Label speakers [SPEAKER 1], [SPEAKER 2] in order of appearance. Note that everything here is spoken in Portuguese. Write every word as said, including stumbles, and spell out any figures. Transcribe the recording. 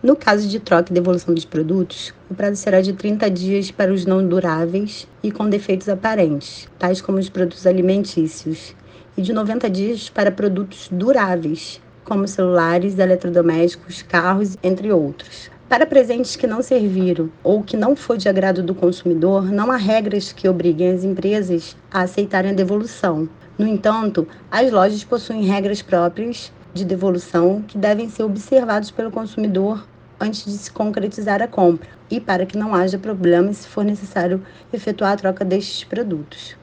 [SPEAKER 1] No caso de troca e devolução dos produtos, o prazo será de trinta dias para os não duráveis e com defeitos aparentes, tais como os produtos alimentícios, e de noventa dias para produtos duráveis, como celulares, eletrodomésticos, carros, entre outros. Para presentes que não serviram ou que não foi de agrado do consumidor, não há regras que obriguem as empresas a aceitarem a devolução. No entanto, as lojas possuem regras próprias de devolução que devem ser observados pelo consumidor antes de se concretizar a compra e para que não haja problemas se for necessário efetuar a troca destes produtos.